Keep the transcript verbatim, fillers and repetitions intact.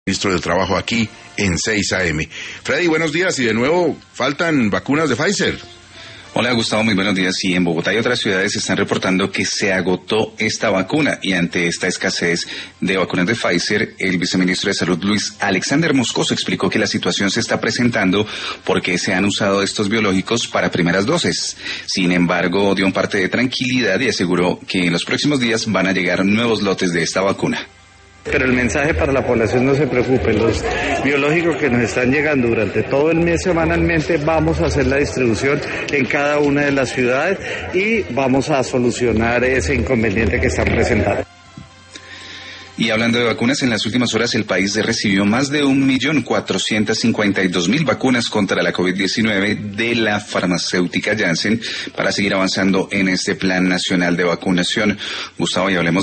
Ministro del Trabajo aquí en seis A M. Freddy, buenos días y de nuevo faltan vacunas de Pfizer. Hola Gustavo, muy buenos días. Sí, en Bogotá y otras ciudades están reportando que se agotó esta vacuna y ante esta escasez de vacunas de Pfizer, el viceministro de Salud Luis Alexander Moscoso explicó que la situación se está presentando porque se han usado estos biológicos para primeras dosis. Sin embargo, dio un parte de tranquilidad y aseguró que en los próximos días van a llegar nuevos lotes de esta vacuna. Pero el mensaje para la población: no se preocupe, los biológicos que nos están llegando durante todo el mes semanalmente, vamos a hacer la distribución en cada una de las ciudades y vamos a solucionar ese inconveniente que están presentando. Y hablando de vacunas, en las últimas horas el país recibió más de un millón cuatrocientos cincuenta y dos mil vacunas contra la COVID diecinueve de la farmacéutica Janssen para seguir avanzando en este plan nacional de vacunación. Gustavo, y hablemos